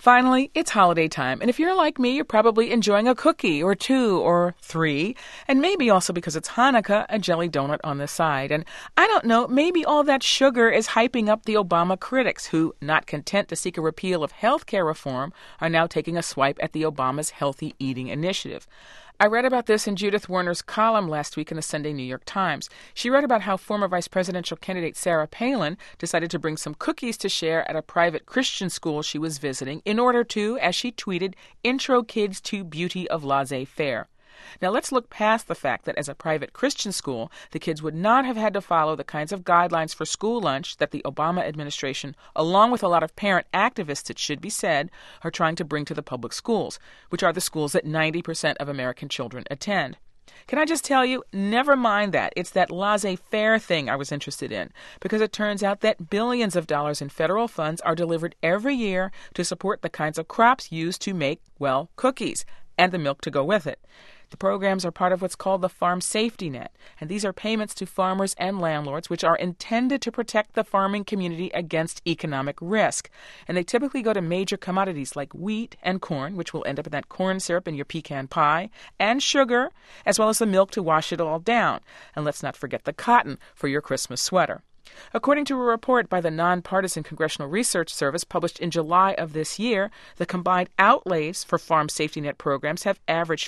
Finally, it's holiday time, and if you're like me, you're probably enjoying a cookie or two or three, and maybe also because it's Hanukkah, a jelly donut on the side. And I don't know, maybe all that sugar is hyping up the Obama critics who, not content to seek a repeal of health care reform, are now taking a swipe at the Obama's Healthy Eating Initiative. I read about this in Judith Warner's column last week in the Sunday New York Times. She wrote about how former vice presidential candidate Sarah Palin decided to bring some cookies to share at a private Christian school she was visiting in order to, as she tweeted, intro kids to beauty of laissez-faire. Now, let's look past the fact that as a private Christian school, the kids would not have had to follow the kinds of guidelines for school lunch that the Obama administration, along with a lot of parent activists, it should be said, are trying to bring to the public schools, which are the schools that 90% of American children attend. Can I just tell you, never mind that. It's that laissez-faire thing I was interested in, because it turns out that billions of dollars in federal funds are delivered every year to support the kinds of crops used to make, well, cookies, and the milk to go with it. The programs are part of what's called the Farm Safety Net, and these are payments to farmers and landlords which are intended to protect the farming community against economic risk. And they typically go to major commodities like wheat and corn, which will end up in that corn syrup in your pecan pie, and sugar, as well as the milk to wash it all down. And let's not forget the cotton for your Christmas sweater. According to a report by the Nonpartisan Congressional Research Service published in July of this year, the combined outlays for Farm Safety Net programs have averaged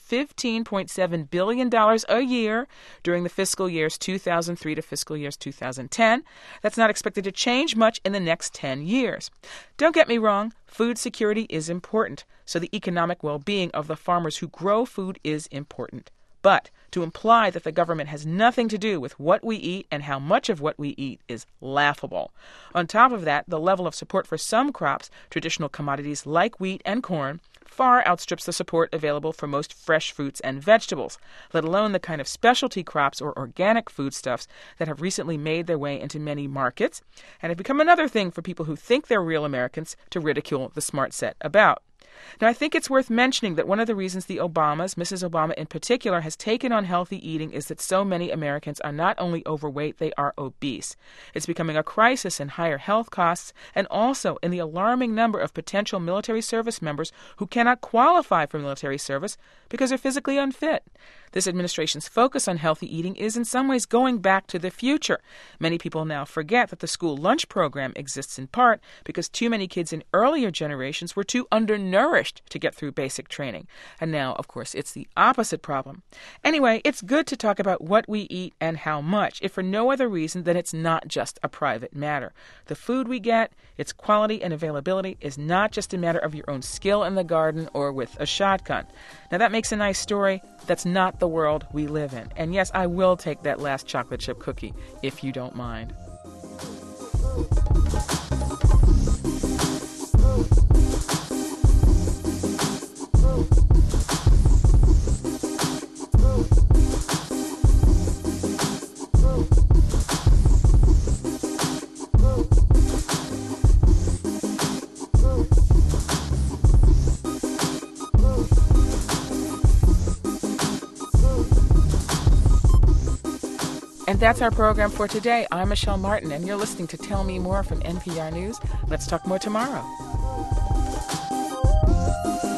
$15.7 billion a year during the fiscal years 2003 to fiscal years 2010. That's not expected to change much in the next 10 years. Don't get me wrong, food security is important, so the economic well-being of the farmers who grow food is important. But to imply that the government has nothing to do with what we eat and how much of what we eat is laughable. On top of that, the level of support for some crops, traditional commodities like wheat and corn, far outstrips the support available for most fresh fruits and vegetables, let alone the kind of specialty crops or organic foodstuffs that have recently made their way into many markets and have become another thing for people who think they're real Americans to ridicule the smart set about. Now, I think it's worth mentioning that one of the reasons the Obamas, Mrs. Obama in particular, has taken on healthy eating is that so many Americans are not only overweight, they are obese. It's becoming a crisis in higher health costs and also in the alarming number of potential military service members who cannot qualify for military service because they're physically unfit. This administration's focus on healthy eating is in some ways going back to the future. Many people now forget that the school lunch program exists in part because too many kids in earlier generations were too undernourished to get through basic training. And now, of course, it's the opposite problem. Anyway, it's good to talk about what we eat and how much, if for no other reason than it's not just a private matter. The food we get, its quality and availability, is not just a matter of your own skill in the garden or with a shotgun. Now, that makes a nice story. That's not the world we live in. And yes, I will take that last chocolate chip cookie, if you don't mind. And that's our program for today. I'm Michelle Martin, and you're listening to Tell Me More from NPR News. Let's talk more tomorrow.